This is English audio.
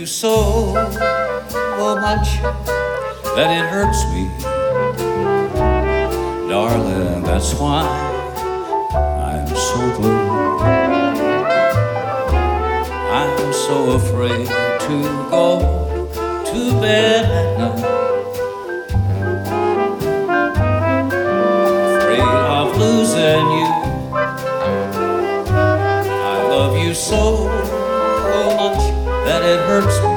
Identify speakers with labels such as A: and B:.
A: so much that it hurts me. Darling, that's why I'm so blue. I'm so afraid to go to bed at night, afraid of losing you. I love you so much that it hurts me.